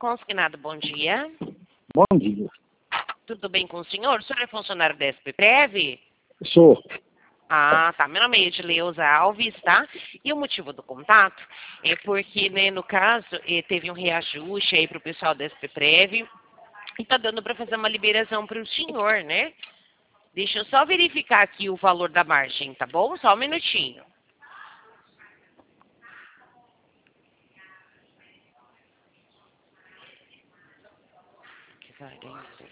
Consignado, bom dia. Bom dia. Tudo bem com o senhor? O senhor é funcionário da SPPrev? Sou. Ah, tá. Meu nome é Edileuza Alves, tá? E o motivo do contato é porque, né, no caso, teve um reajuste aí para o pessoal da SPPrev e tá dando para fazer uma liberação para o senhor, né? Deixa eu só verificar aqui o valor da margem, tá bom? Só um minutinho. Que